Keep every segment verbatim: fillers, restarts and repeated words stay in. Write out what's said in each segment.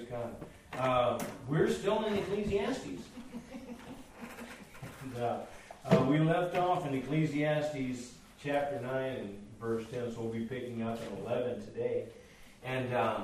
God. Uh, we're still in Ecclesiastes. and, uh, uh, we left off in Ecclesiastes chapter nine and verse ten, so we'll be picking up in eleven today. And um,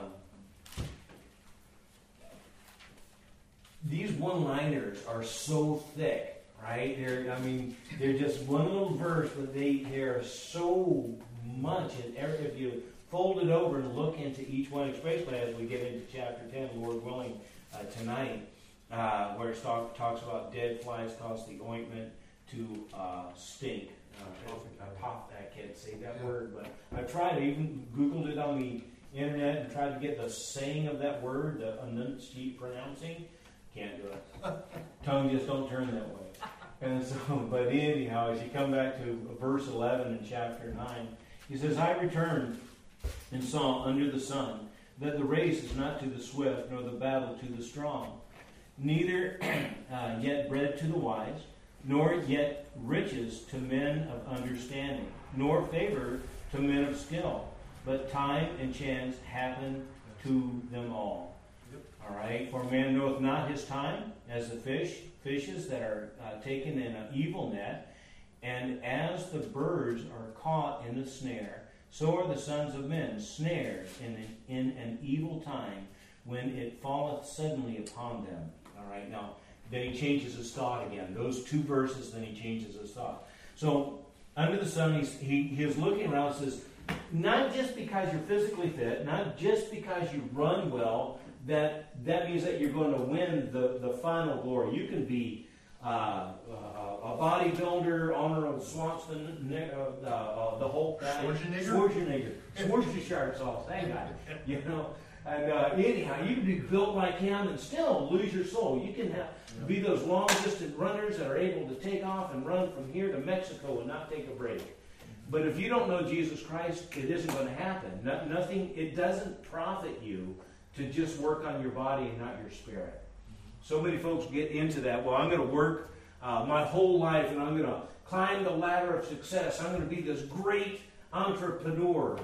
these one-liners are so thick, right? They're, I mean, they're just one little verse, but they they're so much. And if you fold it over and look into each one, especially as we get into chapter ten, Lord willing, uh, tonight, uh, where it talk, talks about dead flies cause the ointment to uh, stink. Uh, I, pop, I can't say that yeah. word, but I've tried. I even Googled it on the internet and tried to get the saying of that word, the enunciate pronouncing. Can't do it. Tongue just don't turn that way. And so, but anyhow, as you come back to verse eleven in chapter nine, he says, I returned and saw under the sun that the race is not to the swift, nor the battle to the strong, neither uh, yet bread to the wise, nor yet riches to men of understanding, nor favor to men of skill, but time and chance happen to them all. Yep. All right, for man knoweth not his time, as the fish, fishes that are uh, taken in an evil net, and as the birds are caught in the snare, so are the sons of men snared in an, in an evil time, when it falleth suddenly upon them. All right, now, then he changes his thought again. Those two verses, then he changes his thought. So, under the sun, he's, he, he is looking around and says, not just because you're physically fit, not just because you run well, that that means that you're going to win the, the final glory. You can be uh, uh, a bodybuilder, Arnold Swanson, uh, uh, the whole guy. Schwarzenegger? Schwarzenegger. Schwarzenegger sauce, that guy. You know? And uh, anyhow, you can be built like him and still lose your soul. You can have, be those long-distance runners that are able to take off and run from here to Mexico and not take a break. But if you don't know Jesus Christ, it isn't going to happen. No, nothing. It doesn't profit you to just work on your body and not your spirit. So many folks get into that. Well, I'm going to work uh, my whole life and I'm going to climb the ladder of success. I'm going to be this great entrepreneur.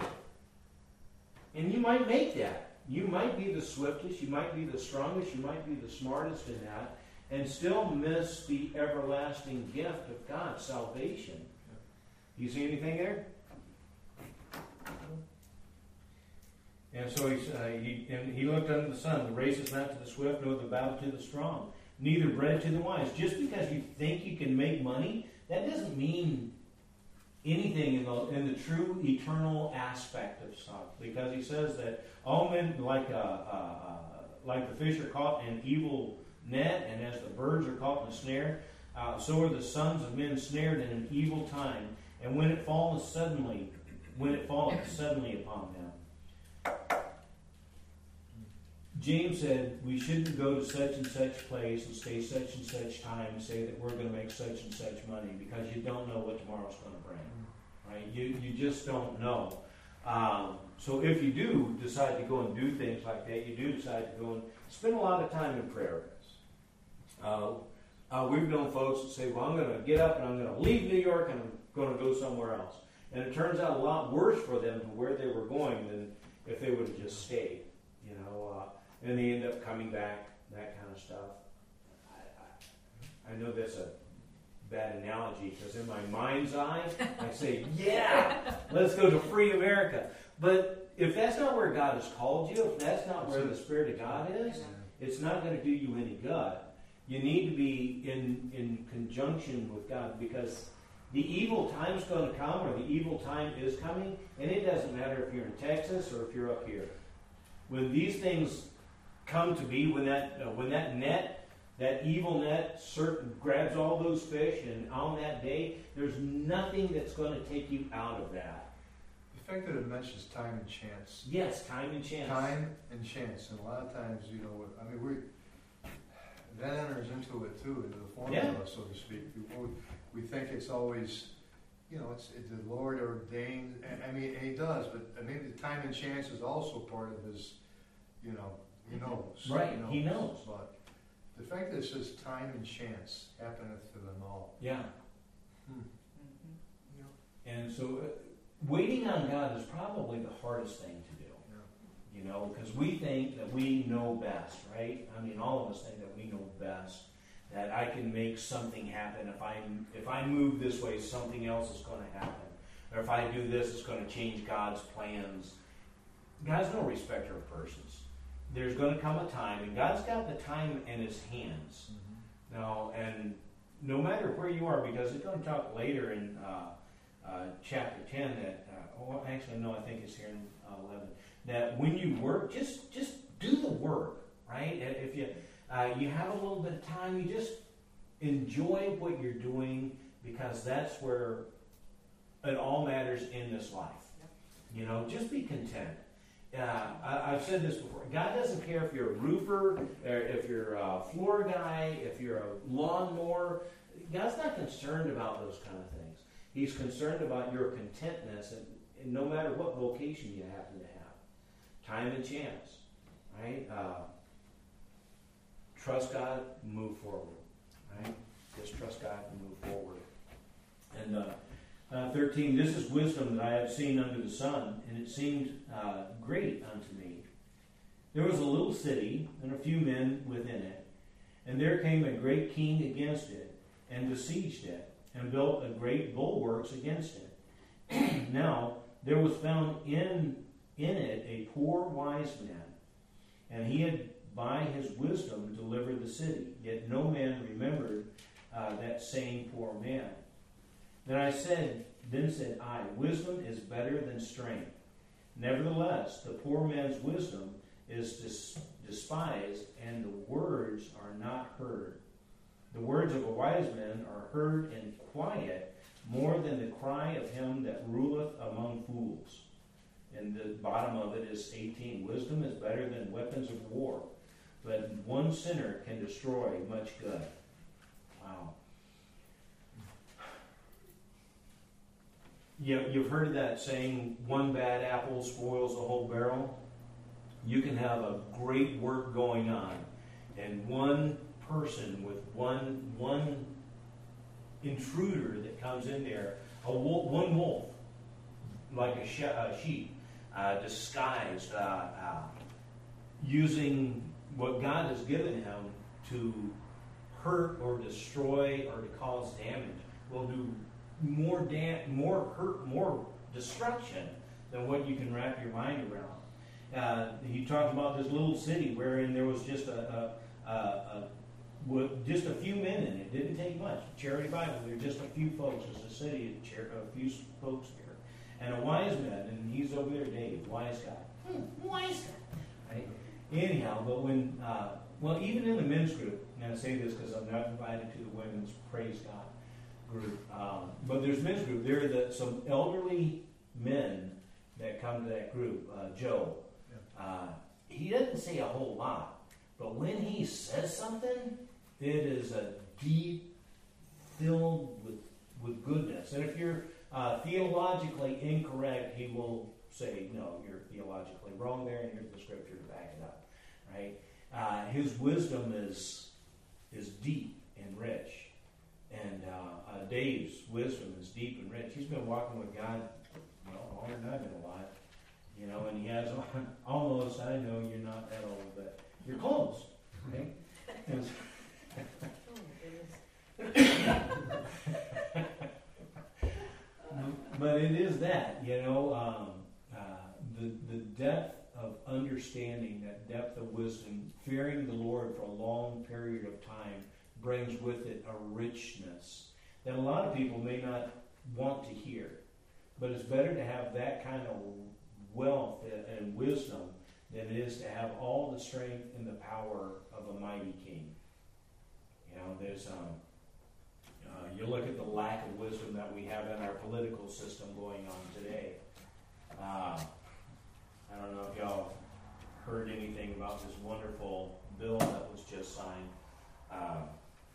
And you might make that. You might be the swiftest, you might be the strongest, you might be the smartest in that, and still miss the everlasting gift of God, salvation. You see anything there? And so he's, uh, he, and he looked under the sun. The race is not to the swift, nor the battle to the strong, neither bread to the wise. Just because you think you can make money, that doesn't mean anything in the, in the true eternal aspect of stuff. Because he says that all men, like uh, uh, uh, like the fish are caught in evil net, and as the birds are caught in a snare, uh, so are the sons of men snared in an evil time. And when it falleth suddenly, when it falleth suddenly upon them. James said we shouldn't go to such and such place and stay such and such time and say that we're going to make such and such money, because you don't know what tomorrow's going to bring. Right? You you just don't know. Um, so if you do decide to go and do things like that, you do decide to go and spend a lot of time in prayer. Uh, uh, we've known folks that say, well, I'm going to get up and I'm going to leave New York and I'm going to go somewhere else. And it turns out a lot worse for them to where they were going than if they would have just stayed. You know, uh, and they end up coming back, that kind of stuff. I, I, I know that's a bad analogy, because in my mind's eye, I say, yeah, let's go to free America. But if that's not where God has called you, if that's not where the Spirit of God is, it's not going to do you any good. You need to be in, in conjunction with God, because the evil time's going to come, or the evil time is coming, and it doesn't matter if you're in Texas or if you're up here. When these things come to be, when that uh, when that net, that evil net certain, grabs all those fish, and on that day, there's nothing that's going to take you out of that. The fact that it mentions time and chance. Yes, time and chance. Time and chance. And a lot of times, you know, I mean, we that enters into it too, into the formula, yeah. so to speak. We, we think it's always, you know, it's, it's the Lord ordained. I mean, and He does, but I mean, the time and chance is also part of His, you know, He knows. Right, He knows. He knows. But the fact that it says time and chance happeneth to them all. Yeah. Hmm. Mm-hmm. And so uh, waiting on God is probably the hardest thing to do. Yeah. You know, because we think that we know best, right? I mean, all of us think that we know best. That I can make something happen. If I if I move this way, something else is going to happen. Or if I do this, it's going to change God's plans. God's no respecter of persons. There's going to come a time, and God's got the time in His hands. Mm-hmm. Now, and no matter where you are, because it's going to talk later in uh, uh, chapter ten that, uh, well, actually, no, I think it's here in uh, eleven, that when you work, just just do the work, right? If you uh, you have a little bit of time, you just enjoy what you're doing, because that's where it all matters in this life. You know, just be content. Uh, I, I've said this before. God doesn't care if you're a roofer, or if you're a floor guy, if you're a lawnmower. God's not concerned about those kind of things. He's concerned about your contentness, and, and no matter what vocation you happen to have. Time and chance, right? Uh, trust God, move forward, right? Just trust God and move forward. And uh, Uh, thirteen, this is wisdom that I have seen under the sun, and it seemed uh, great unto me. There was a little city, and a few men within it, and there came a great king against it, and besieged it, and built a great bulwarks against it. Now there was found in, in it a poor wise man, and he had by his wisdom delivered the city, yet no man remembered uh, that same poor man. Then I said, then said I, wisdom is better than strength. Nevertheless, the poor man's wisdom is dis- despised, and the words are not heard. The words of a wise man are heard in quiet, more than the cry of him that ruleth among fools. And the bottom of it is eighteen. Wisdom is better than weapons of war, but one sinner can destroy much good. Wow. You, you've heard of that saying, one bad apple spoils the whole barrel? You can have a great work going on, and one person with one one intruder that comes in there, a wolf, one wolf, like a, sh- a sheep, uh, disguised, uh, uh, using what God has given him to hurt or destroy or to cause damage, will do more dam- more hurt, more destruction than what you can wrap your mind around. Uh, he talked about this little city wherein there was just a, a, a, a with just a few men in it. Didn't take much. Charity Bible, there were just a few folks. It's a city, a few folks here, and a wise man, and he's over there, Dave, wise guy, hmm, wise guy. Right? Anyhow, but when uh, well, even in the men's group, and I say this because I'm not invited to the women's praise God group, um, but there's men's group. There are the, some elderly men that come to that group. Uh, Joe, yeah. uh, he doesn't say a whole lot, but when he says something, it is a deep, filled with with goodness. And if you're uh, theologically incorrect, he will say, "No, you're theologically wrong there, and here's the scripture to back it up." Right? Uh, his wisdom is is deep and rich. And uh, uh, Dave's wisdom is deep and rich. He's been walking with God, you know, longer than I've been alive. You know, and he has almost, I know you're not that old, but you're close. Okay? And, but it is that, you know, um, uh, the, the depth of understanding, that depth of wisdom, fearing the Lord for a long period of time, brings with it a richness that a lot of people may not want to hear. But it's better to have that kind of wealth and wisdom than it is to have all the strength and the power of a mighty king. You know, there's um, uh, you look at the lack of wisdom that we have in our political system going on today. Uh, I don't know if y'all heard anything about this wonderful bill that was just signed. Uh,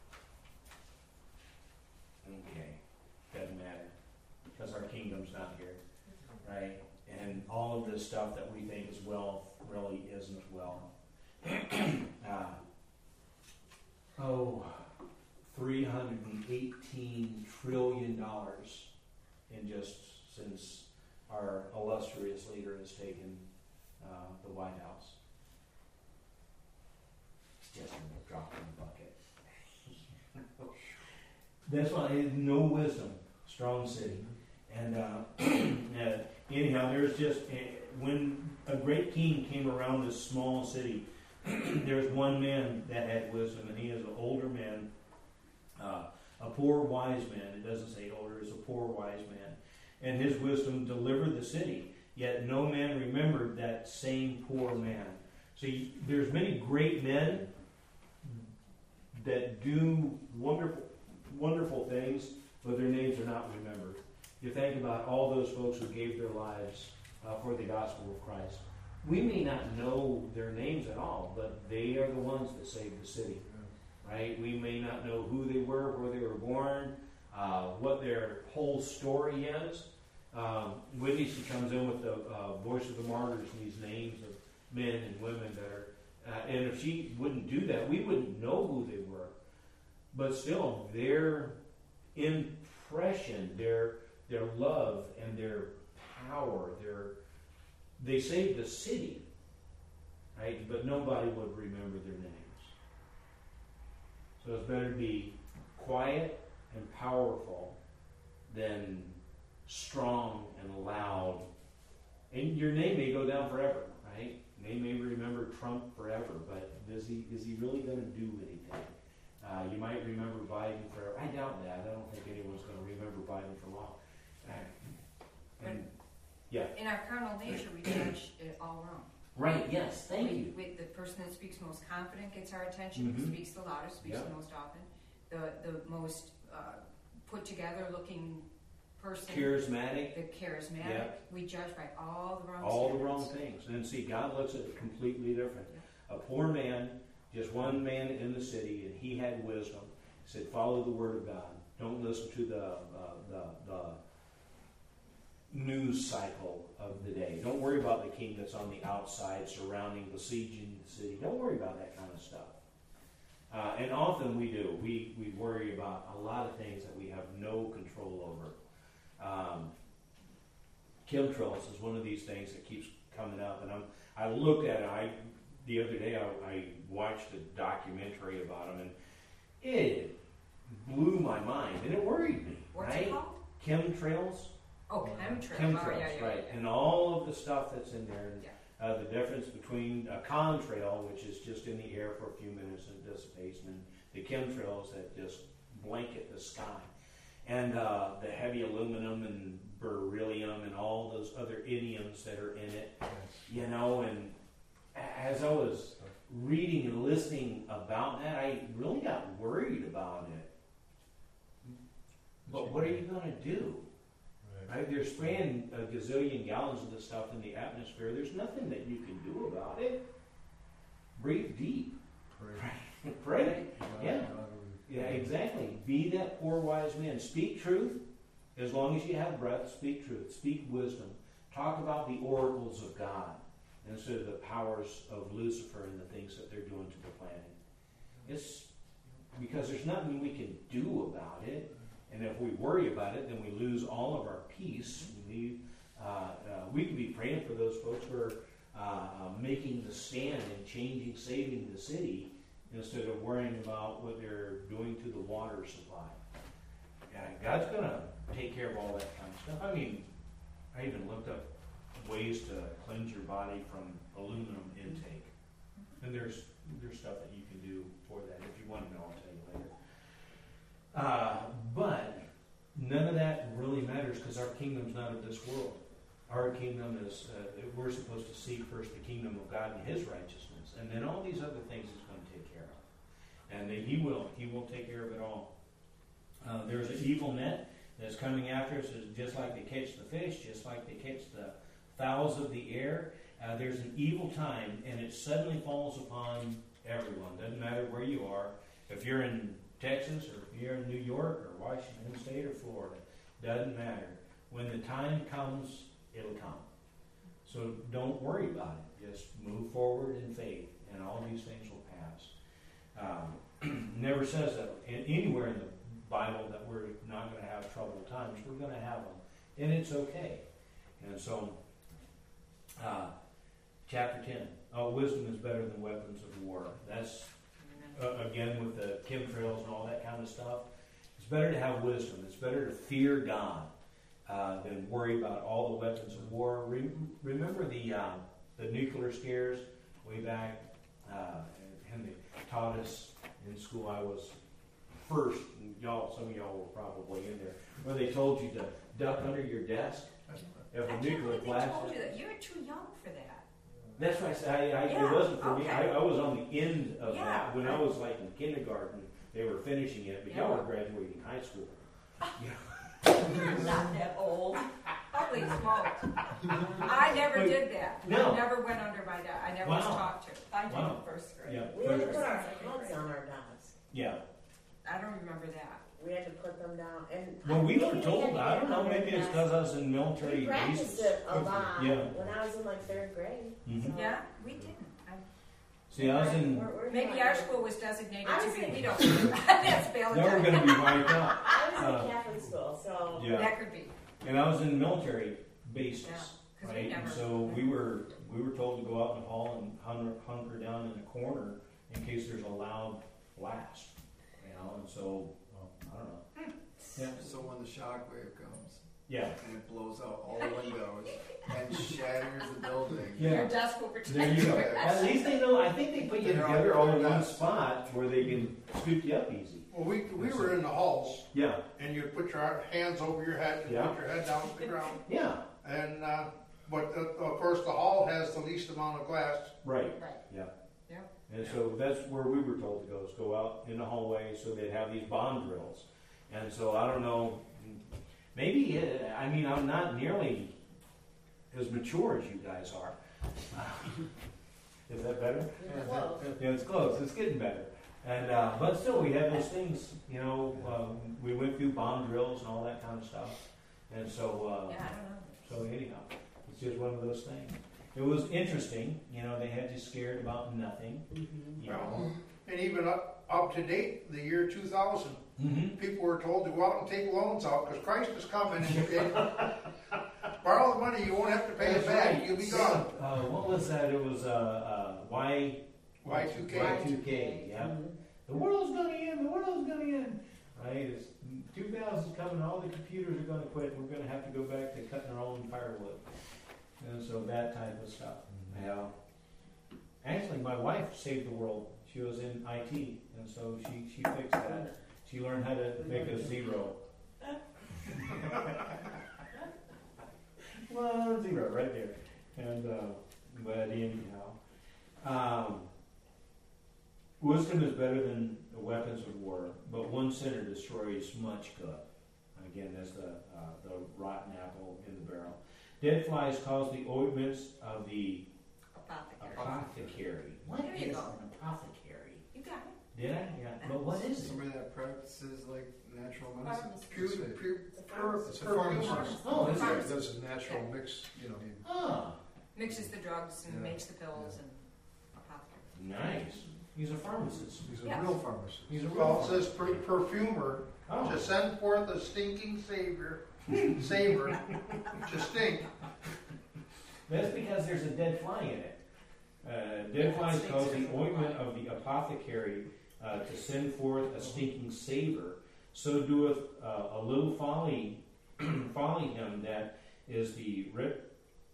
Okay, doesn't matter, because our kingdom's not here, right? And all of this stuff that we think is wealth really isn't wealth. uh, oh, three hundred eighteen trillion dollars in just since our illustrious leader has taken uh, the White House. It's just a drop in the bucket. That's why it had no wisdom, strong city. And uh, uh, anyhow, there's just, uh, when a great king came around this small city, there's one man that had wisdom, and he is an older man, uh, a poor wise man. It doesn't say older, it's a poor wise man. And his wisdom delivered the city, yet no man remembered that same poor man. See, there's many great men that do wonderful, wonderful things, but their names are not remembered. You think about all those folks who gave their lives uh, for the gospel of Christ. We may not know their names at all, but they are the ones that saved the city, right? We may not know who they were, where they were born, uh, what their whole story is. Um, Whitney, she comes in with the uh, Voice of the Martyrs and these names of men and women that are, uh, and if she wouldn't do that, we wouldn't know who they were. But still, their impression, their their love and their power, their they saved the city, right? But nobody would remember their names. So it's better to be quiet and powerful than strong and loud. And your name may go down forever, right? They may remember Trump forever, but is he is he really going to do anything? Uh, you might remember Biden forever. I doubt that. I don't think anyone's going to remember Biden for long. Uh, and, yeah. In our carnal nature, we judge it all wrong. Right. Yes. Thank we, you. We, the person that speaks most confident gets our attention. Mm-hmm. Speaks the loudest. Speaks yep. the most often. The the most uh, put together looking person. Charismatic. The charismatic. Yep. We judge by all the wrong. All standards. the wrong things. And see, God looks at it completely different. Yep. A poor man, just one man in the city, and he had wisdom. He said, "Follow the word of God. Don't listen to the uh, the the." news cycle of the day. Don't worry about the king that's on the outside surrounding, besieging the city. Don't worry about that kind of stuff. Uh, and often we do. We, we worry about a lot of things that we have no control over. Um, chemtrails is one of these things that keeps coming up. And I'm, I looked at it. I, the other day I, I watched a documentary about them, and it blew my mind. And it worried me. What's right? it called? Chemtrails. Oh, chemtrails. Chemtrails, oh, yeah, yeah, right. Yeah. And all of the stuff that's in there. And, yeah. uh, the difference between a contrail, which is just in the air for a few minutes and it dissipates, and the chemtrails that just blanket the sky. And uh, the heavy aluminum and beryllium and all those other idioms that are in it. You know, and as I was reading and listening about that, I really got worried about it. But what are you going to do? Right? They're spraying a gazillion gallons of this stuff in the atmosphere. There's nothing that you can do about it. Breathe deep. Pray. Pray. Yeah. Yeah, exactly. Be that poor wise man. Speak truth. As long as you have breath, speak truth. Speak wisdom. Talk about the oracles of God instead of the powers of Lucifer and the things that they're doing to the planet. It's because there's nothing we can do about it. And if we worry about it, then we lose all of our peace. We, need, uh, uh, we can be praying for those folks who are uh, uh, making the stand and changing, saving the city, instead of worrying about what they're doing to the water supply. Yeah, God's going to take care of all that kind of stuff. I mean, I even looked up ways to cleanse your body from aluminum intake. And there's there's stuff that you can do for that. If you want to know, I'll tell you later. Uh, but none of that really matters because our kingdom's not of this world. Our kingdom is, uh, we're supposed to seek first the kingdom of God and His righteousness. And then all these other things He's going to take care of. And then He will. He will take care of it all. Uh, there's an evil net that's coming after us, just like they catch the fish, just like they catch the fowls of the air. Uh, there's an evil time, and it suddenly falls upon everyone. Doesn't matter where you are. If you're in Texas, or if you're in New York, or Washington State, or Florida, doesn't matter. When the time comes, it'll come. So don't worry about it. Just move forward in faith, and all these things will pass. Um, never says that in, anywhere in the Bible that we're not going to have troubled times. We're going to have them, and it's okay. And so, uh, chapter ten. Oh, wisdom is better than weapons of war. That's, uh, again, with the chemtrails and all that kind of stuff. It's better to have wisdom. It's better to fear God uh, than worry about all the weapons of war. Re- remember the um, the nuclear scares way back, uh, and they taught us in school. I was first, and y'all, some of y'all were probably in there, where they told you to duck under your desk if I a can't nuclear believe they blast. told you that. You're too young for that. That's why I said I, I, Yeah, it wasn't for me. okay. I, I was on the end of Yeah. that when I was like in kindergarten. They were finishing it, but y'all Yeah. were graduating high school. You're not that old. Holy smokes. I never Wait, did that. no. I never went under my desk. I never was Wow. taught to. I did Wow. in first grade. Yeah, We had to first- put our heads on our desks. yeah. I don't remember that. We had to put them down. And Well, we maybe were they told. had to I don't get know. under Maybe the it's desk. because I was in military We practiced bases. it a lot Yeah. when I was in like third grade. Mhm. So Yeah, we didn't. I, See, I was in. We're- we're maybe not- our school was designated I to was be. in- We don't. That's They were Valentine. going to be wiped out. I was in Uh, a Catholic school, so Yeah. That could be. And I was in military bases. Yeah. 'Cause we Right, and never. so we were we were told to go out in the hall and hunker, hunker down in a corner in case there's a loud blast, you know. And so well, I don't know. Yeah, So when the shock wave comes yeah, and it blows out all the windows and shatters the building, yeah. Your desk will protect There you go. you. At least they know. I think they put you They're all- together all in they're one not- spot where they can scoop you up easy. Well, we, we were in the halls, Yeah, and you'd put your hands over your head and Yeah. put your head down to the ground. yeah, And, uh, but uh, of course, the hall has the least amount of glass. right. Right. Yeah. Yeah. And so that's where we were told to go, is go out in the hallway so they'd have these bomb drills. And so I don't know, maybe, uh, I mean, I'm not nearly as mature as you guys are. Is that better? you're close. Yeah, it's close, it's getting better. And, uh, but still, we had those things, you know, um, we went through bomb drills and all that kind of stuff. And so, uh, Yeah, I don't know. so anyhow, it's just one of those things. It was interesting, you know, they had you scared about nothing, Mhm. you know. Well, and even up, up to date, the year two thousand, Mm-hmm. people were told to go out and take loans out because Christ is coming and, and borrow the money, you won't have to pay it That's back, right. you'll be gone. Uh, what was that? It was uh, uh, Y Y two K. Y two K. Yeah. Mhm. The world's gonna end. The world's gonna end. Right? It's two thousand's coming. All the computers are gonna quit. We're gonna have to go back to cutting our own firewood. And so that type of stuff. Yeah. Actually, my wife saved the world. She was in I T, and so she she fixed that. She learned how to make a zero. One zero right there. And uh, but anyhow, um, wisdom is better than the weapons of war, but one sinner destroys much good. Again, that's the uh, the rotten apple in the barrel. Dead flies cause the ointments of the Apothecary. apothecary. What There you is go. an apothecary? You got it. Did I? Yeah. But what is it? somebody that practices like natural medicine. Pharmacist. Pure, pure, It's a pure, pharmacy. It's a perfume. pharmacist. Oh, is Yeah, it? it does a natural mix, you know, you Ah, Mixes the drugs and Yeah. makes the pills and apothecary. nice. He's a pharmacist. he's a Yeah. real pharmacist. He's a Well, real it says per- perfumer, Oh. to send forth a stinking savior, savor, to stink. That's because there's a dead fly in it. Uh, dead flies stinks cause as the a ointment fly. of the apothecary uh, to send forth a stinking savor. So doeth uh, a little folly, folly him that is the rep-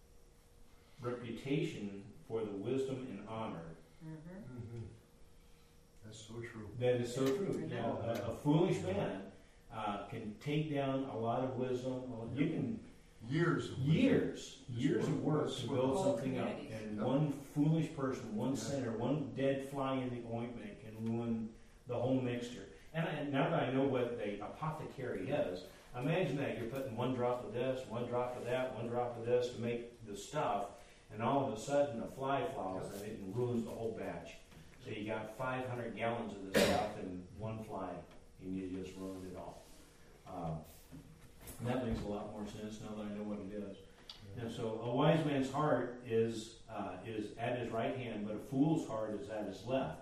reputation for the wisdom and honor. Mm-hmm. Mhm. That's so true. That is so true. I You know, a, a foolish man uh, can take down a lot of wisdom. Well, you can Years of years, years of work to build Whole something up, communities. and Yep. one foolish person, one Yeah. sinner, one dead fly in the ointment can ruin the whole mixture. And, I, and now that I know what the apothecary is, imagine that you're putting one drop of this, one drop of that, one drop of this to make the stuff, and all of a sudden a fly flies in it and ruins the whole batch. So you got five hundred gallons of this stuff and one fly, and you just ruined it all. Um, and that makes a lot more sense now that I know what it is. And so a wise man's heart is uh, is at his right hand, but a fool's heart is at his left.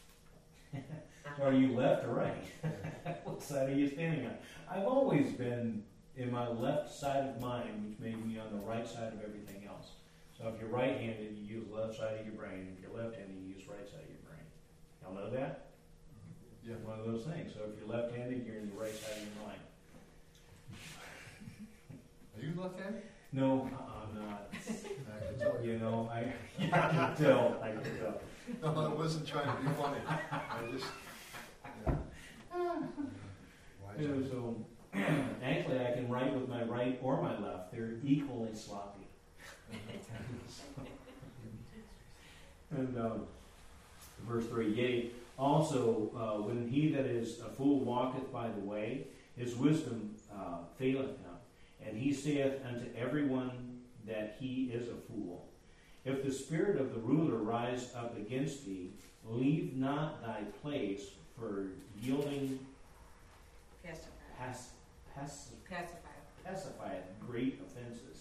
Are you left or right? What side are you standing on? I've always been in my left side of mind, which made me on the right side of everything else. So if you're right-handed, you use the left side of your brain. If you're left-handed, you use the right side of your brain. Y'all know that? Yeah. One of those things. So if you're left-handed, you're in the right side of your mind. Are you left-handed? No, I'm not. I can tell you. You know, I, I can tell. I can tell. No, I wasn't trying to be funny. I just, yeah. Why You know, so actually, I can write with my right or my left. They're equally sloppy. And um, verse three, yea, also uh, when he that is a fool walketh by the way, his wisdom uh, faileth him, and he saith unto everyone that he is a fool. If the spirit of the ruler rise up against thee, leave not thy place for yielding Pacify. pass, pass, Pacify. pacifieth great offenses.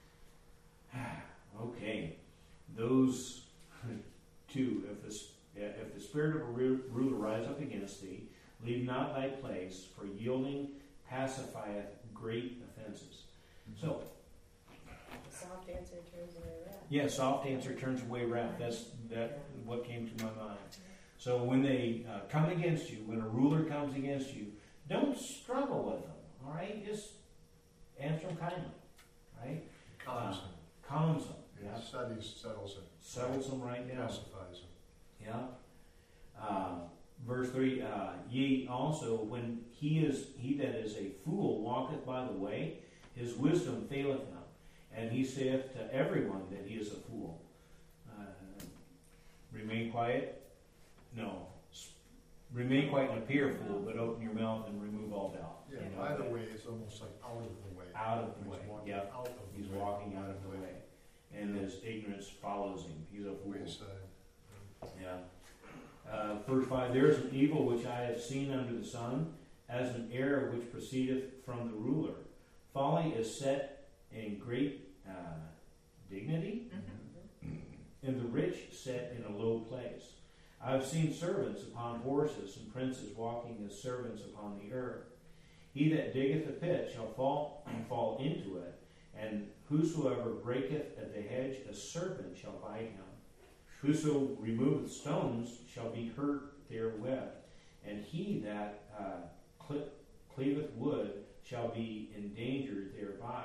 Okay, those two, if the, if the spirit of a ruler rise up against thee, leave not thy place, for yielding pacifieth great offenses. So, Soft answer turns away wrath. yeah, soft answer turns away wrath. That's that what came to my mind. So when they uh, come against you, when a ruler comes against you, don't struggle with them. All right, just answer them kindly. Right, calms uh, him. calms them. Yeah. Yeah, Studies, settles him. settles them right down. Pacifies him. Yeah. Uh, verse three, uh, ye also, when he is he that is a fool walketh by the way, his wisdom faileth him, and he saith to everyone that he is a fool. Uh, remain quiet? No. S- Remain quiet and appear a fool, but open your mouth and remove all doubt. Yeah, You know, by the that- way, it's almost like out of the way. Out of the He's way. walking Yep. out of the He's way. walking out of the way. And his ignorance follows him. He's a fool. Wayside. Yeah. Uh, verse five, there is an evil which I have seen under the sun, as an error which proceedeth from the ruler. Folly is set in great uh, dignity, Mm-hmm. and the rich set in a low place. I have seen servants upon horses, and princes walking as servants upon the earth. He that diggeth a pit shall fall and fall into it, and whosoever breaketh at the hedge, a serpent shall bite him. Whoso removeth stones shall be hurt therewith, and he that uh, cle- cleaveth wood shall be endangered thereby.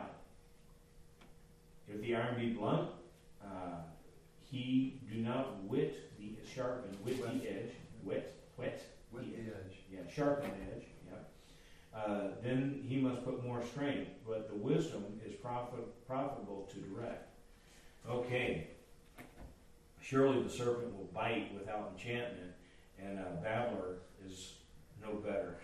If the iron be blunt, uh, he do not wit the sharpen, wit the edge, wit, wit, With the edge. yeah, sharpen the edge, yeah. Uh, then he must put more strength, but the wisdom is profit, profitable to direct. Okay. Surely the serpent will bite without enchantment, and a babbler is no better.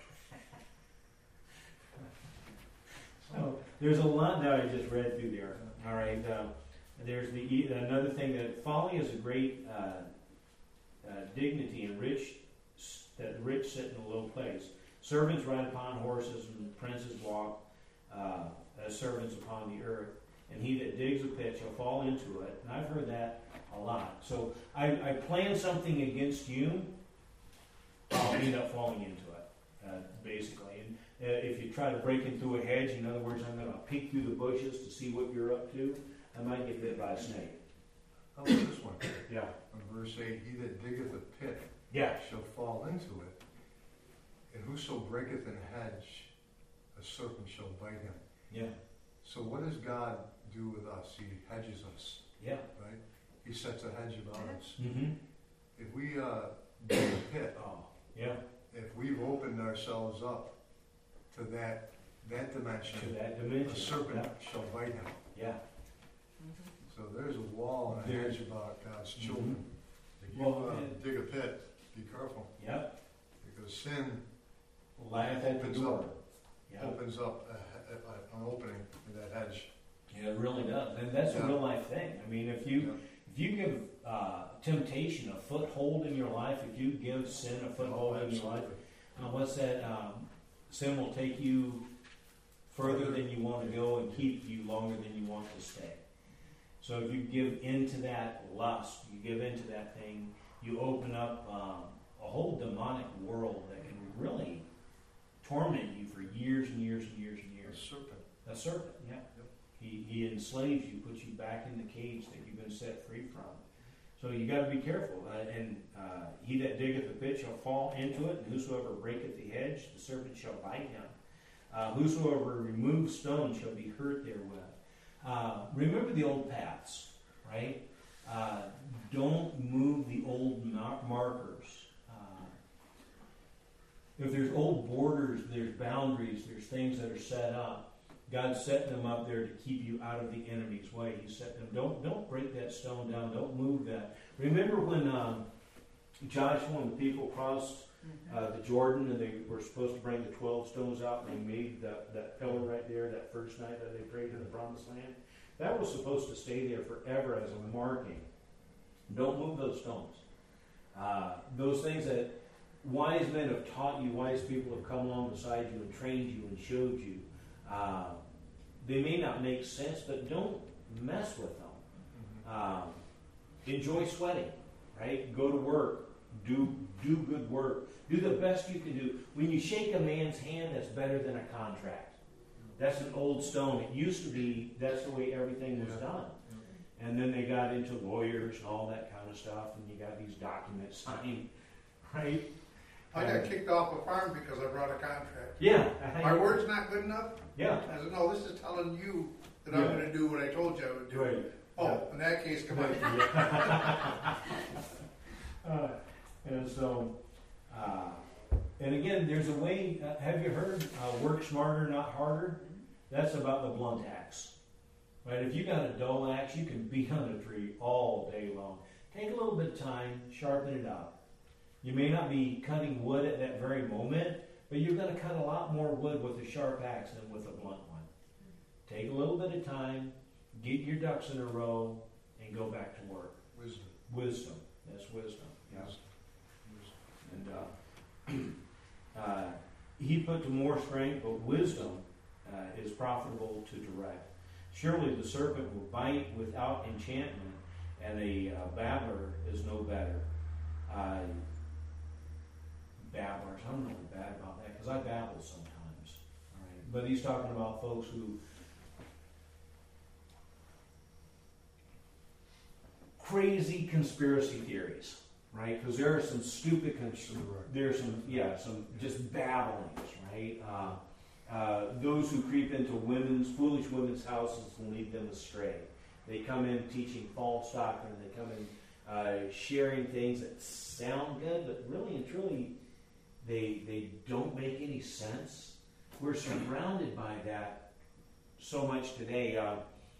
So there's a lot that I just read through there. All right. Uh, there's the another thing that folly is a great uh, uh, dignity, and rich that the rich sit in a low place. Servants ride upon horses, and princes walk uh, as servants upon the earth. And he that digs a pit shall fall into it. And I've heard that a lot. So I, I plan something against you, I'll end up falling into it, uh, basically. And uh, if you try to break in through a hedge, in other words, I'm going to peek through the bushes to see what you're up to, I might get bit by a snake. How about this one? Yeah. On verse eight, he that diggeth a pit Yeah. shall fall into it, and whoso breaketh an hedge, a serpent shall bite him. Yeah. So what does God do with us? He hedges us, Yeah. right? He sets a hedge about us. Mm-hmm. If we uh, dig a pit, Oh, yeah. if we've opened ourselves up to that that dimension, To that dimension. a serpent shall bite him. Yeah. Mm-hmm. So there's a wall and a There- hedge about God's children. If you Well, uh, and- dig a pit, be careful, Yep. because sin Laugh at the opens door. up, Yeah. opens up a, a, an opening in that hedge. Yeah, it really does. And that's a Yeah. real life thing. I mean, if you Yeah. if you give uh, temptation a foothold in your life, if you give sin a foothold Oh, in your life, absolutely. uh, what's that? Um, sin will take you further Further. than you want to go and keep you longer than you want to stay. So if you give into that lust, you give into that thing, you open up um, a whole demonic world that can really torment you for years and years and years and A years. serpent. A serpent, yeah. He, he enslaves you, puts you back in the cage that you've been set free from. So you got to be careful. Uh, and uh, he that diggeth the pit shall fall into it, and whosoever breaketh the hedge, the serpent shall bite him. Uh, whosoever removes stones shall be hurt therewith. Uh, remember the old paths, right? Uh, don't move the old mar- markers. Uh, if there's old borders, there's boundaries, there's things that are set up. God's setting them up there to keep you out of the enemy's way. He set them. Don't don't break that stone down. Don't move that. Remember when um, Joshua and the people crossed uh, the Jordan, and they were supposed to bring the twelve stones out, and they made that, that pillar right there that first night that they prayed in the Promised Land? That was supposed to stay there forever as a marking. Don't move those stones. Uh, those things that wise men have taught you, wise people have come along beside you and trained you and showed you. Uh, they may not make sense, but don't mess with them. Um, enjoy sweating, right? Go to work. Do do good work. Do the best you can do. When you shake a man's hand, that's better than a contract. That's an old stone. It used to be that's the way everything was done. And then they got into lawyers and all that kind of stuff, and you got these documents signed, right? I got kicked off a farm because I brought a contract. Yeah. My word's not good enough? Yeah. I said, no, this is telling you that I'm Yeah. going to do what I told you I would do. Right. Oh, Yeah. in that case, come on. uh, and so, uh, and again, there's a way, uh, have you heard, uh, work smarter, not harder? That's about the blunt axe. Right? If you got a dull axe, you can beat on a tree all day long. Take a little bit of time, sharpen it up. You may not be cutting wood at that very moment, but you're going to cut a lot more wood with a sharp axe than with a blunt one. Take a little bit of time, get your ducks in a row, and go back to work. Wisdom. Wisdom. That's wisdom. Yeah. And uh, uh, he put to more strength, but wisdom uh, is profitable to direct. Surely the serpent will bite without enchantment, and a uh, babbler is no better. Uh, babblers, I don't know what's bad about that, because I babble sometimes. All right. But he's talking about folks who crazy conspiracy theories, right? Because there are some stupid, cons- there's some, yeah, some just babblings, right? Uh, uh, those who creep into women's, foolish women's houses and lead them astray. They come in teaching false doctrine. They come in uh, sharing things that sound good, but really and truly, they they don't make any sense. We're surrounded by that so much today. Uh,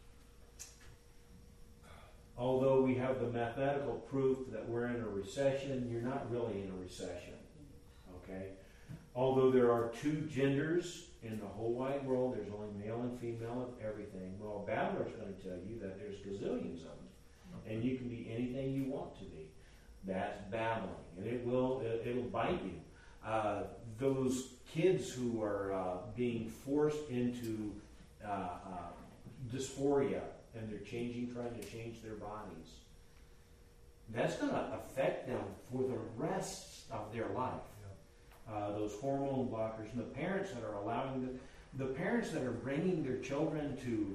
although we have the mathematical proof that we're in a recession, you're not really in a recession. Okay? Although there are two genders in the whole wide world, there's only male and female of everything. Well, a babbler's going to tell you that there's gazillions of them, and you can be anything you want to be. That's babbling, and it will it, it'll bite you. Uh, those kids who are uh, being forced into uh, uh, dysphoria, and they're changing, trying to change their bodies. That's going to affect them for the rest of their life. Uh, those hormone blockers, and the parents that are allowing the, the parents that are bringing their children to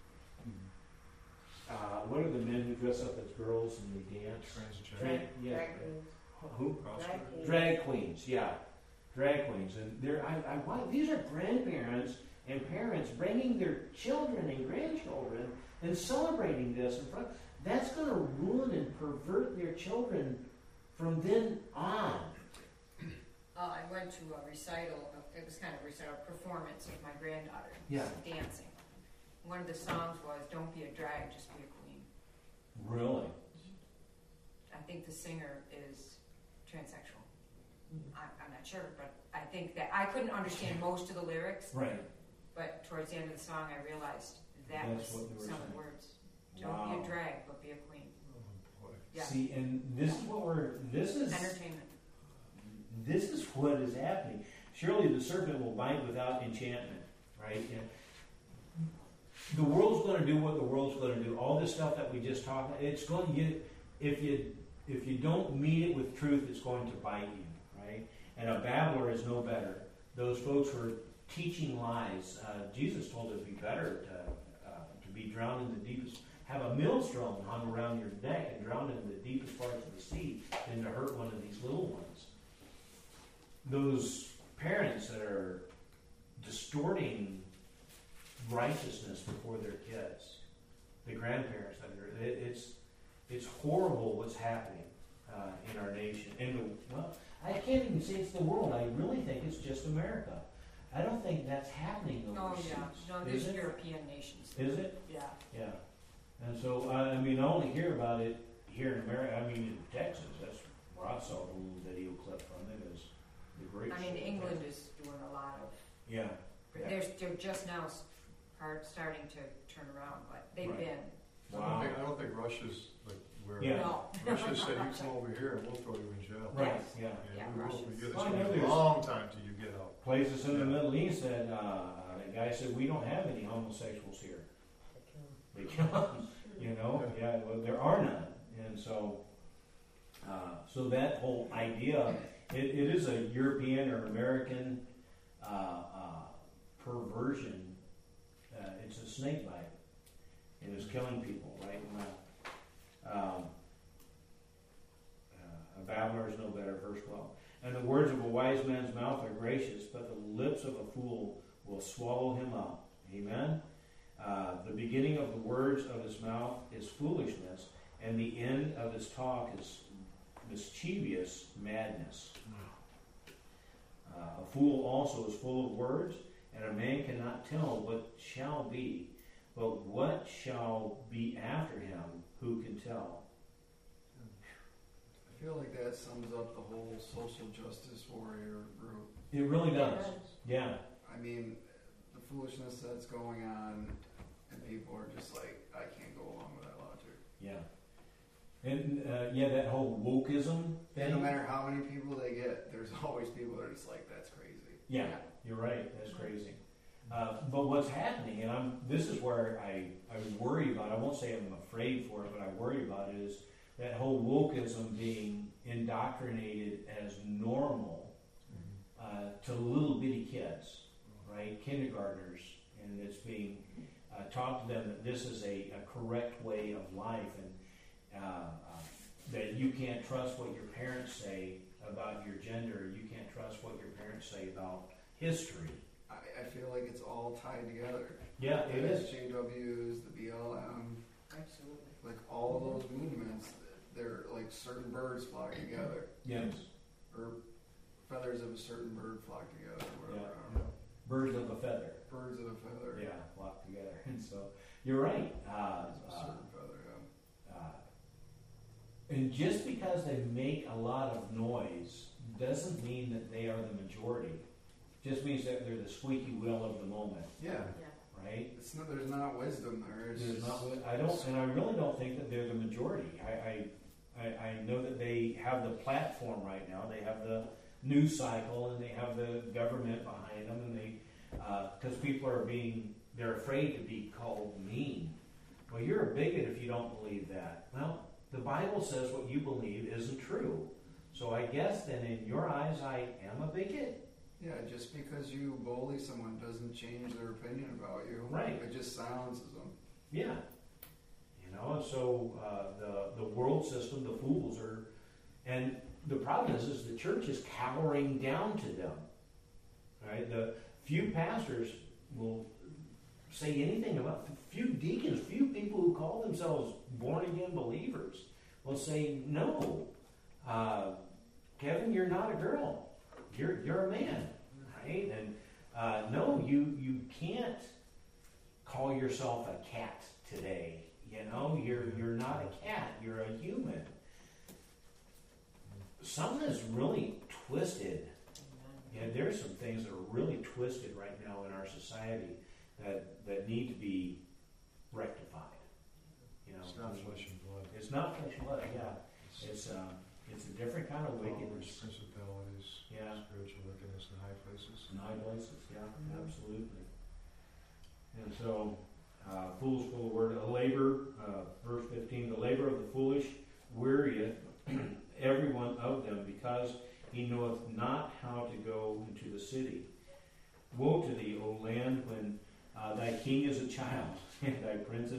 uh, what are the men who dress up as girls and they dance? Transgender. Tra- yeah. Drag queens. Who? Drag queens. Drag queens, yeah, drag queens, and they're I, I why, these are grandparents and parents bringing their children and grandchildren and celebrating this in front. That's going to ruin and pervert their children from then on. Uh, I went to a recital, uh, it was kind of a recital performance of my granddaughter Yeah. dancing. One of the songs was, "Don't be a drag, just be a queen." Really? I think the singer is transsexual. I, I'm not sure, but I think that I couldn't understand most of the lyrics, Right. but towards the end of the song I realized that That's was what they were some of saying. the words. Don't Wow. be a drag, but be a queen. Oh, boy. Yeah. See, and this is what we're. This is. Entertainment. This is what is happening. Surely the serpent will bite without enchantment, right? And the world's going to do what the world's going to do. All this stuff that we just talked about, it's going to get, if you if you don't meet it with truth, it's going to bite you, right? And a babbler is no better. Those folks who are teaching lies, uh, Jesus told us it'd be better to uh, be drowned in the deepest, have a millstone hung around your neck and drowned in the deepest parts of the sea than to hurt one of these little ones. Those parents that are distorting righteousness before their kids, the grandparents that are, it, it's it's horrible what's happening uh, in our nation. In the, well, I can't even say it's the world. I really think it's just America. I don't think that's happening Oh, overseas. yeah, no, Is there's it? European nations. Is it? Yeah. Yeah. And so, I, I mean, I only hear about it here in America. I mean, in Texas, that's where I saw the little video clip from it. Is the great. I mean, state of England Texas. is doing a lot of, Yeah. Yeah. they're, they're just now s- are starting to turn around, but they've Right. been, I don't Wow. think, I don't think Russia's like where, Yeah. no. Russia said you come over here and we'll throw you in jail. Right. Yeah. And Yeah, we will, Russia's- you- it's Well, I gonna know be a there's- long time till you get out. Places in the Yeah. Middle East that uh, the guy said we don't have any homosexuals here. They kill them. You know. Yeah. Well, there are none, and so. Uh, so that whole idea, it, it is a European or American uh, uh, perversion. Uh, it's a snake bite. It is killing people right now. Um, uh, a babbler is no better, verse twelve. And the words of a wise man's mouth are gracious, but the lips of a fool will swallow him up. Amen? Uh, the beginning of the words of his mouth is foolishness, and the end of his talk is mischievous madness. Uh, a fool also is full of words, and a man cannot tell what shall be, but what shall be after him, who can tell? I feel like that sums up the whole social justice warrior group. It really does. Yeah. I mean, the foolishness that's going on, and people are just like, I can't go along with that logic. Yeah. And uh, yeah, that whole wokeism And no thing. matter how many people they get, there's always people that are just like, that's crazy. Yeah, you're right. That's crazy. Uh, but what's happening, and I'm this is where I, I worry about, I won't say I'm afraid for it, but I worry about it, is that whole wokeism being indoctrinated as normal uh, to little bitty kids, right? Kindergartners, and it's being uh, taught to them that this is a, a correct way of life, and uh, uh, that you can't trust what your parents say about your gender, you can't trust what your parents say about history. I, I feel like it's all tied together. Yeah, it The is. S J Ws, the B L M, Absolutely. like all of those movements, they're like certain birds flock together. Yes. Or feathers of a certain bird flock together. Whatever. Yeah. I don't know. Birds of a feather. Birds of a feather. Yeah, flock together. And so you're right. Uh, Birds of a uh, certain feather, yeah. uh, and just because they make a lot of noise doesn't mean that they are the majority. Just means that they're the squeaky wheel of the moment, Yeah. Yeah. right? It's not, there's not wisdom there. It's There's just, not, I don't, and I really don't think that they're the majority. I, I, I, I know that they have the platform right now. They have the news cycle, and they have the government behind them, and they, because uh, people are being, they're afraid to be called mean. Well, you're a bigot if you don't believe that. Well, the Bible says what you believe isn't true. So I guess then in your eyes, I am a bigot. yeah, just because you bully someone doesn't change their opinion about you. Right. It just silences them. Yeah. You know, and so uh, the the world system, the fools are, and the problem is, is the church is cowering down to them. Right? The few pastors will say anything about, few deacons, few people who call themselves born again believers will say, no, uh, Kevin, you're not a girl. You're you're a man, right? And uh, no, you you can't call yourself a cat today. You know, you're you're not a cat. You're a human. Something is really twisted. Yeah, there's some things that are really twisted right now in our society that that need to be rectified. You know, It's not flesh and blood. It's not flesh and blood. Yeah, it's uh, it's a different kind of Powers, wickedness. principalities, Yeah. spiritual wickedness in high places. In high places, yeah, absolutely. And so, uh, fools full of word, a labor, uh, verse fifteen, the labor of the foolish wearieth every one of them, because he knoweth not how to go into the city. Woe to thee, O land, when uh, thy king is a child, and thy prince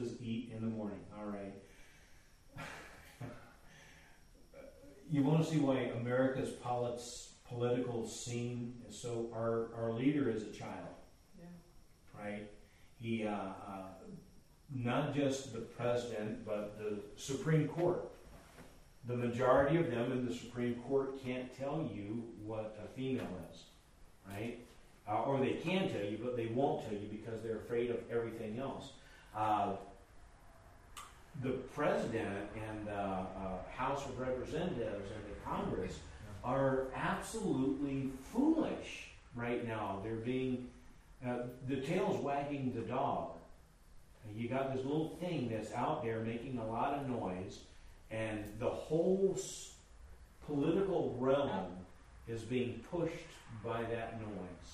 you want to see why America's politics, political scene is so. Our our leader is a child, Yeah. right? He uh, uh, not just the president, but the Supreme Court. The majority of them in the Supreme Court can't tell you what a female is, right? Uh, or they can tell you, but they won't tell you because they're afraid of everything else. Uh, the president and the uh, House of Representatives and the Congress are absolutely foolish right now. They're being, uh, the tail's wagging the dog. You got this little thing that's out there making a lot of noise, and the whole s- political realm is being pushed by that noise.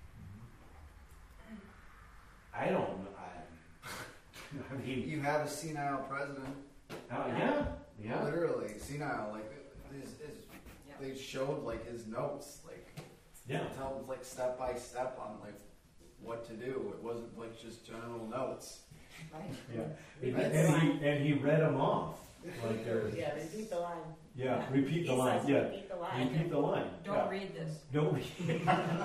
I don't know. I, I mean, You have a senile president. uh, yeah, yeah, Literally senile. Like his, his, Yeah. they showed like his notes, like yeah. tell him like step by step on like what to do. It wasn't like just general notes. Right. Yeah, and, Repeat the and line. he and he read them off like they're Yeah, repeat the line. yeah. Yeah. Repeat He the line. says Yeah, repeat the line. repeat the line. Don't yeah. read this. Don't read.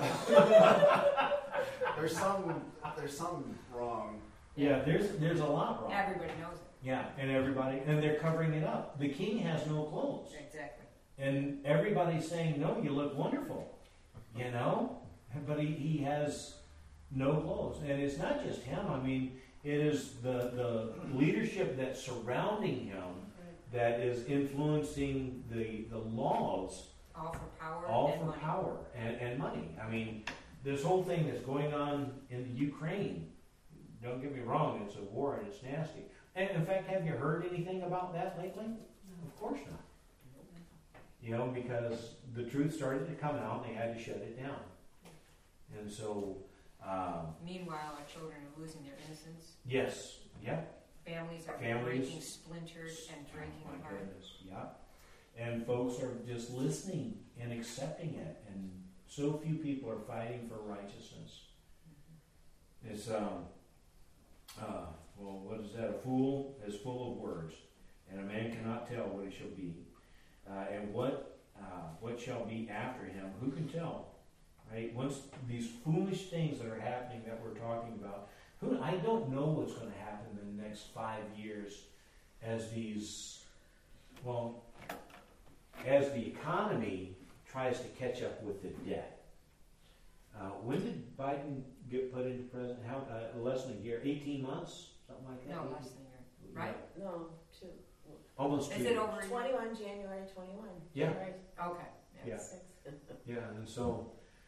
There's some there's some wrong. Yeah, there's there's a lot wrong. Everybody knows it. Yeah, and everybody and they're covering it up. The king has no clothes, Exactly. and everybody's saying, "No, you look wonderful," you know. But he, he has no clothes, and it's not just him. I mean, it is the the leadership that's surrounding him that is influencing the the laws, All for power all and for money. power and, and money. I mean, this whole thing that's going on in the Ukraine. Don't get me wrong; it's a war and it's nasty. And in fact, have you heard anything about that lately? Of course not. You know, because the truth started to come out, and they had to shut it down. And so, um, Meanwhile, our children are losing their innocence. yes, yeah. Families are Families. breaking, splintered, and drinking Oh my apart. goodness, yeah. And folks are just listening and accepting it, and so few people are fighting for righteousness. It's um, uh, well, what is that? A fool is full of words, and a man cannot tell what he shall be, uh, and what uh, what shall be after him. Who can tell? Right? Once these foolish things that are happening that we're talking about, who I don't know what's going to happen in the next five years as these, well, as the economy tries to catch up with the debt. Uh, when did Biden get put into president? How uh, less than a year, eighteen months, something like that. No, less than a year. Right? No, two. Almost two Is years. it over? a year? Twenty-one, January twenty-one. Yeah. January Okay. Yeah. sixth. Yeah, and so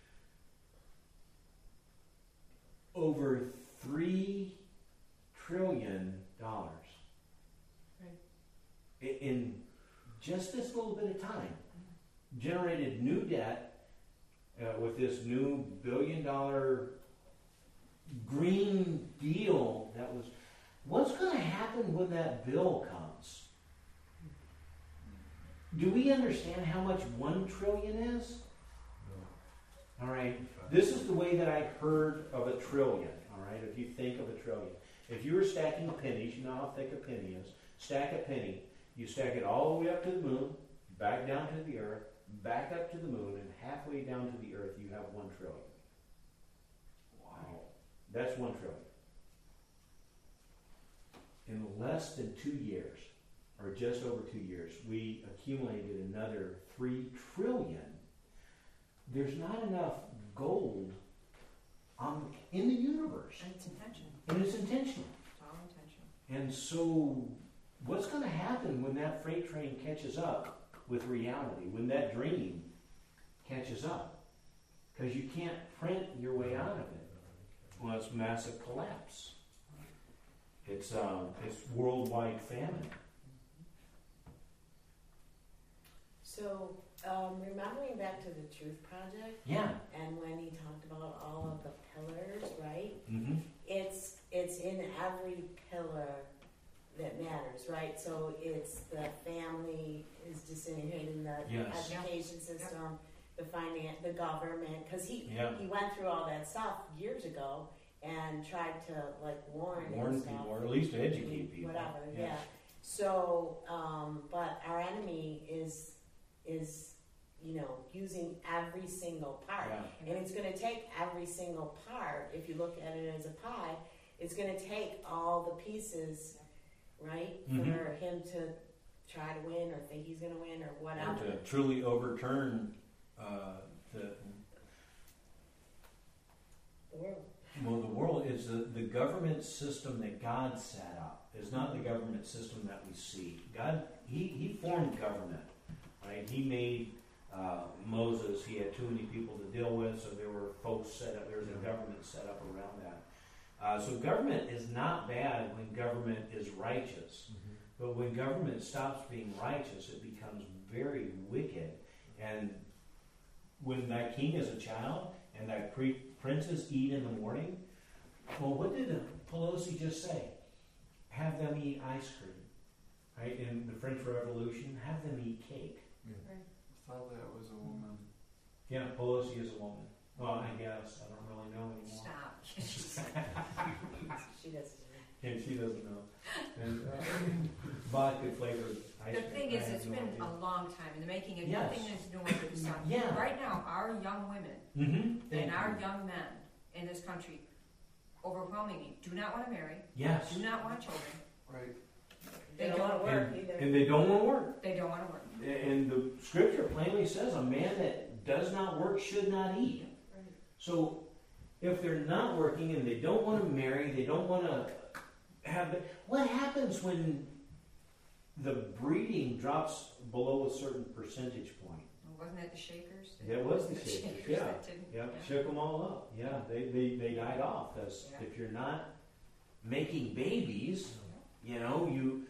over three trillion dollars Right. in just this little bit of time generated new debt uh, with this new billion dollar green deal that was. What's going to happen when that bill comes? Do we understand how much one trillion is? All right. This is the way that I heard of a trillion. All right. If you think of a trillion, if you were stacking pennies, you know how thick a penny is. Stack a penny. You stack it all the way up to the moon, back down to the earth, back up to the moon, and halfway down to the earth, you have one trillion. Wow. That's one trillion. In less than two years, or just over two years, we accumulated another three trillion. There's not enough gold on, in the universe. And it's intentional. And it's intentional. It's all intentional. And so, what's going to happen when that freight train catches up with reality, when that dream catches up? Because you can't print your way out of it. Well, it's massive collapse. It's um, it's worldwide famine. So, um, remembering back to the Truth Project, Yeah. and when he talked about all of the pillars, right? Mm-hmm. It's it's in every pillar that matters, right? So it's the family is disintegrated in the Yes. education system, the finance, the government, because he Yeah. he went through all that stuff years ago and tried to like warn Warn and stuff. people, or at least educate people. Whatever, Yeah. yeah. So, um, but our enemy is is, you know, using every single part. Yeah. And it's going to take every single part, if you look at it as a pie, it's going to take all the pieces, right, Mhm. for him to try to win or think he's going to win or And whatever. to truly overturn uh, the The world. well, the world is the, the government system that God set up. Is not the government system that we see. God, he, he formed government, right? He made uh, Moses. He had too many people to deal with, so there were folks set up. There was a government set up around that. Uh, so government is not bad when government is righteous. But when government stops being righteous, it becomes very wicked. And when thy king is a child and thy pre- princes eat in the morning, well, what did Pelosi just say? Have them eat ice cream. Right? In the French Revolution, have them eat cake. I thought that was a woman. Yeah, Pelosi is a woman. Well, I guess. I don't really know anymore. Stop. She doesn't. And she doesn't know. And uh, vodka flavored ice The cream. thing I is, have it's no been idea. a long time in the making, and Yes. nothing is new under the sun. Yeah. Right now, our young women Mm-hmm. Thank and our you. young men in this country overwhelmingly do not want to marry, Yes. do not want children. Right. They don't want to work And, either. and they don't want to work. They don't want to work. And the scripture plainly says a man that does not work should not eat. So if they're not working and they don't want to marry, they don't want to have the, what happens when the breeding drops below a certain percentage point? Wasn't it the Shakers? That was the The Shakers, yeah. that didn't- Yeah, yeah. shook them all up. Yeah, they, they, they died off because Yeah. if you're not making babies, you know, you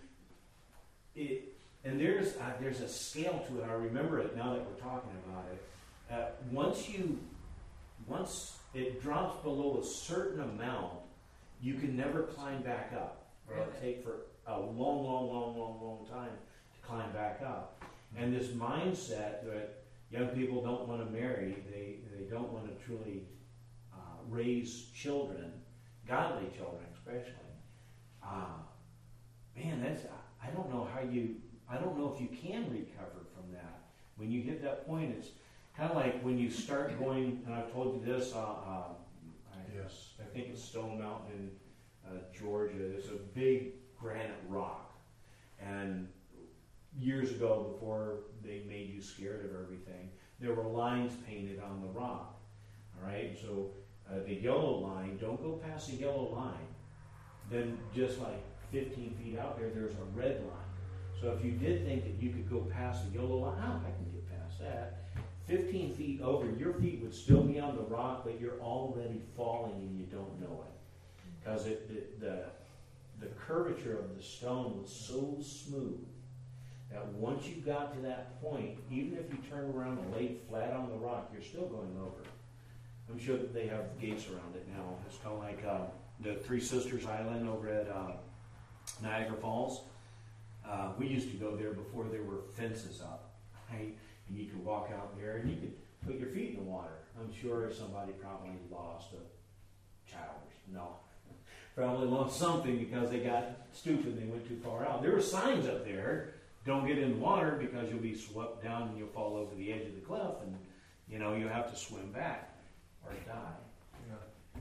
it, and there's uh, there's a scale to it. I remember it now that we're talking about it. Uh, once you once it drops below a certain amount, you can never climb back up. Or it'll Really? take for a long, long, long, long, long time to climb back up. And this mindset that young people don't want to marry, they they don't want to truly uh, raise children, godly children especially. Uh, man, that's I don't know how you I don't know if you can recover from that. When you hit that point, it's kind of like when you start going. And I've told you this. Uh, uh, I, Yes. I think it's Stone Mountain in uh, Georgia. There's a big granite rock, and years ago, before they made you scared of everything, there were lines painted on the rock. All right, so uh, the yellow line, don't go past the yellow line. Then just like fifteen feet out there, there's a red line. So if you did think that you could go past the yellow line, oh, I can get past that. fifteen feet over, your feet would still be on the rock, but you're already falling and you don't know it. Because it, it, the, the curvature of the stone was so smooth that once you got to that point, even if you turned around and laid flat on the rock, you're still going over. I'm sure that they have gates around it now. It's kind of like uh, the Three Sisters Island over at uh, Niagara Falls. Uh, we used to go there before there were fences up, right? And you could walk out there and you could put your feet in the water. I'm sure somebody probably lost a child. No. Probably lost something because they got stupid and they went too far out. There were signs up there. Don't get in the water because you'll be swept down and you'll fall over the edge of the cliff and, you know, you have to swim back or die. Yeah.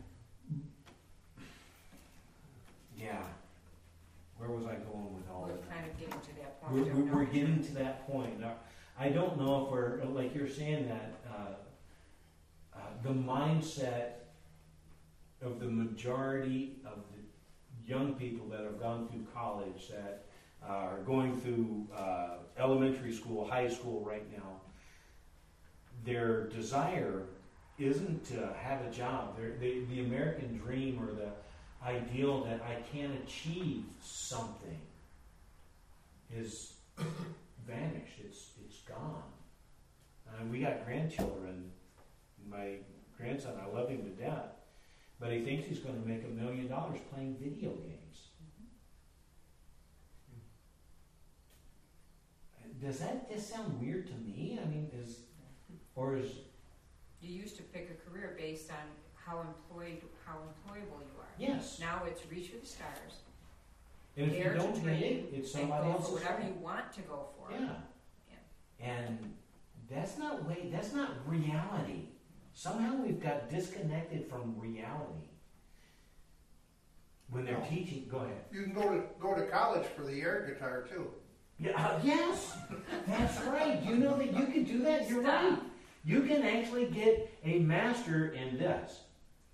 Yeah. Where was I going with all We're of that? kind of getting to that point. We're, don't we're, we're know. getting to that point. Now, I don't know if we're, like you're saying that, uh, uh, the mindset of the majority of the young people that have gone through college, that uh, are going through uh, elementary school, high school right now, their desire isn't to have a job. They're, they, the American dream or the ideal that I can achieve something is vanished. It's it's gone. Uh, we got grandchildren. My grandson, I love him to death, but he thinks he's going to make a million dollars playing video games. Does that just sound weird to me? I mean, is or is You used to pick a career based on how employed, how employable you are. yes? Now it's reach for the stars. And if you dare to don't get dream it, it's and somebody go else's for whatever fault. you want to go for. Yeah. And that's not way. That's not reality. Somehow we've got disconnected from reality. When they're No. teaching, go ahead. You can go to go to college for the air guitar too. Yeah, uh, yes, that's right. You know that you can do that. You're Stop. right. You can actually get a master in this.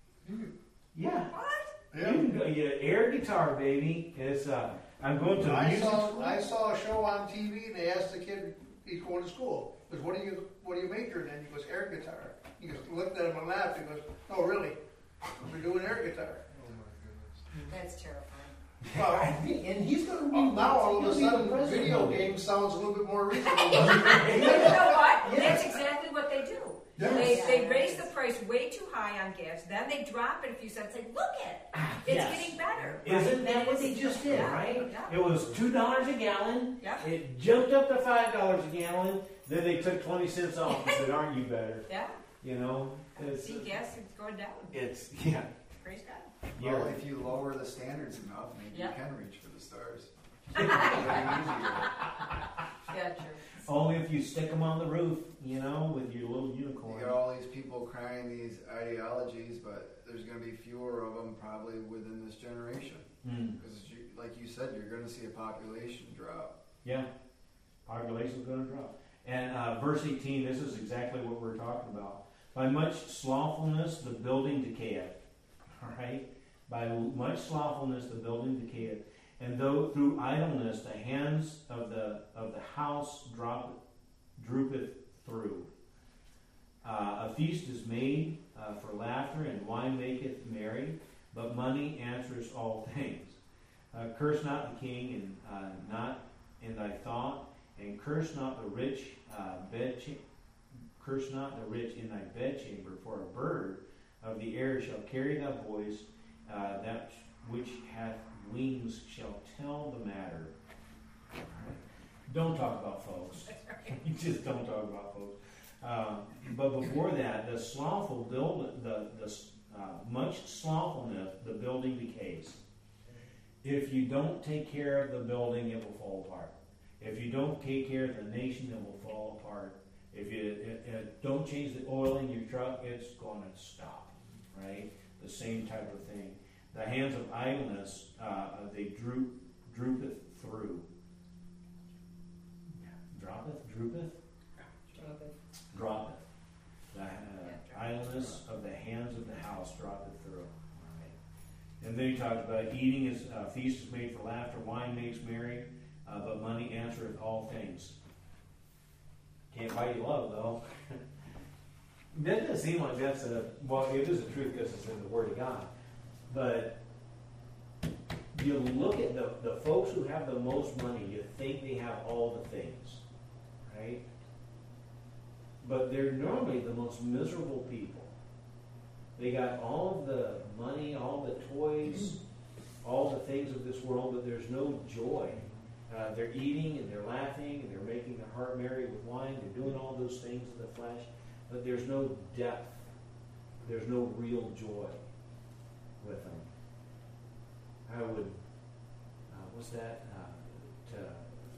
Yeah. What? You can go, yeah, air guitar, baby. It's uh, I'm going to the I music saw school. I saw a show on T V and they asked the kid, he's going to school. He goes, what do you what do you major in? He goes, air guitar. He goes, looked at him and laughed. He goes, no, really, we're doing air guitar. Oh my goodness. That's terrifying. Well, and he's going to be well, now all of a he'll be the sudden, president video one day. game sounds a little bit more reasonable. You know what? Yes. That's exactly what they do. Yes. They, Yeah, they it raise is. the price way too high on gas, then they drop it a few cents, say, look it, it's Yes. getting better. Isn't that Right? what they just did, Yeah, right? yeah. It was two dollars a gallon. Yeah. It jumped up to five dollars a gallon. Then they took twenty cents off and said, "Aren't you better?" Yeah, You know, it's, see, gas is going down, it's yeah. praise God. Well, You're- if you lower the standards enough, maybe Yeah. you can reach for the stars. It'll be easier. Yeah, true. Only if you stick them on the roof, you know, with your little You unicorn. got all these people crying these ideologies, but there's going to be fewer of them probably within this generation. Mm. Because, you, like you said, you're going to see a population drop. Yeah, population's going to drop. And uh, verse eighteen, this is exactly what we're talking about. By much slothfulness, the building decayeth. All right? By much slothfulness, the building decayeth. And though through idleness, the hands of the of the house drop, droopeth through. Uh, a feast is made uh, for laughter, and wine maketh merry, but money answers all things. Uh, curse not the king, and uh, not in thy thought, and curse not the rich uh, bed cha- curse not the rich in thy bedchamber, for a bird of the air shall carry thy voice, uh, that which hath wings shall tell the matter. All right. Don't talk about folks. You just don't talk about folks. Uh, but before that, the slothful build the the uh, much slothfulness, the building decays. If you don't take care of the building, it will fall apart. If you don't take care of the nation, it will fall apart. If you it, it, don't change the oil in your truck, it's going to stop. Right? The same type of thing. The hands of idleness, uh, they droop, droopeth through. Droppeth, droopeth, droppeth. The uh, idleness of the hands of the house droppeth through. All right. And then he talks about eating is uh, feast is made for laughter, wine makes merry, uh, but money answereth all things. Can't buy you love though. That doesn't seem like that's a well. It is a truth because it's in the Word of God. But you look at the, the folks who have the most money, you think they have all the things, right? But they're normally the most miserable people. They got all of the money, all the toys, all the things of this world, but there's no joy. Uh, they're eating and they're laughing and they're making their heart merry with wine. They're doing all those things of the flesh, but there's no depth. There's no real joy with them. I would, uh, what's that, uh, to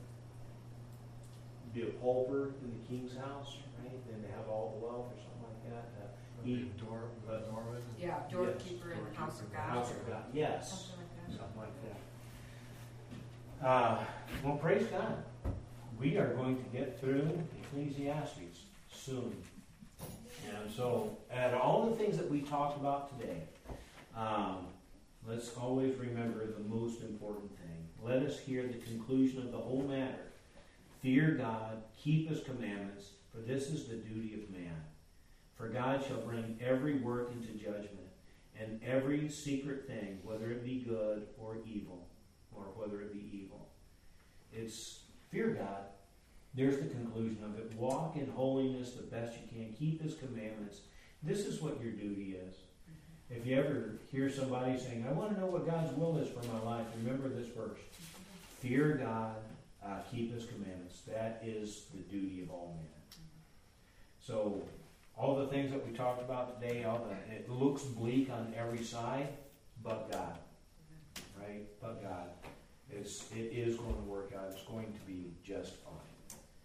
be a pauper in the king's house, right? Then to have all the wealth or something like that. Uh, eat, Door, but- Norman. Yeah, doorkeeper in the house of the God. house of God, yes, Something like that. something like that. Uh, well, praise God. We are going to get through Ecclesiastes soon. And so, at all the things that we talked about today, um, let's always remember the most important thing. Let us hear the conclusion of the whole matter. Fear God, keep His commandments, for this is the duty of man. For God shall bring every work into judgment, and every secret thing, whether it be good or evil, or whether it be evil. It's fear God. There's the conclusion of it. Walk in holiness the best you can. Keep His commandments. This is what your duty is. If you ever hear somebody saying, I want to know what God's will is for my life, remember this verse. Fear God, uh, keep His commandments. That is the duty of all men. So, all the things that we talked about today, all the, it looks bleak on every side, but God. Right? But God. It's, it is going to work out. It's going to be just fine. Amen.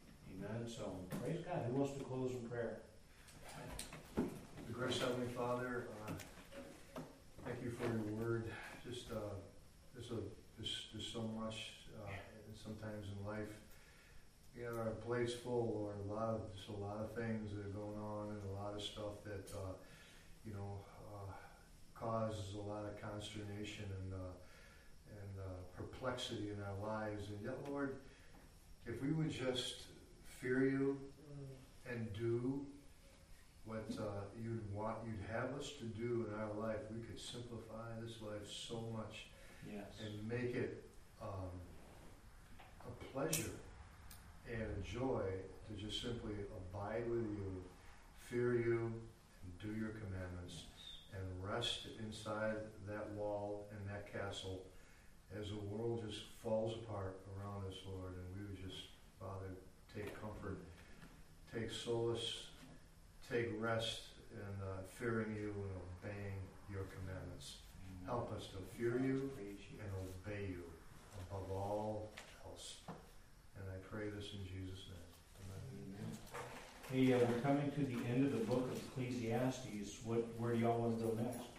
Amen. So, praise God. Who wants to close in prayer? The gracious Heavenly Father, uh, thank you for your word. Just, uh, there's, a, there's, there's so much, uh, sometimes in life. We have our plates full, or a lot of, just a lot of things that are going on, and a lot of stuff that, uh, you know, uh, causes a lot of consternation and, uh, and uh, perplexity in our lives. And yet, Lord, if we would just fear you and do what uh, you'd want, you'd have us to do in our life, we could simplify this life so much. Yes. And make it um, a pleasure and a joy to just simply abide with you, fear you, and do your commandments, and rest inside that wall and that castle as the world just falls apart around us, Lord. And we would just, Father, take comfort, take solace, take rest in uh, fearing you and obeying your commandments. Help us to fear you and obey you above all else. And I pray this in Jesus' name. Amen. Hey, uh, we're coming to the end of the book of Ecclesiastes. What, where do y'all want to go next?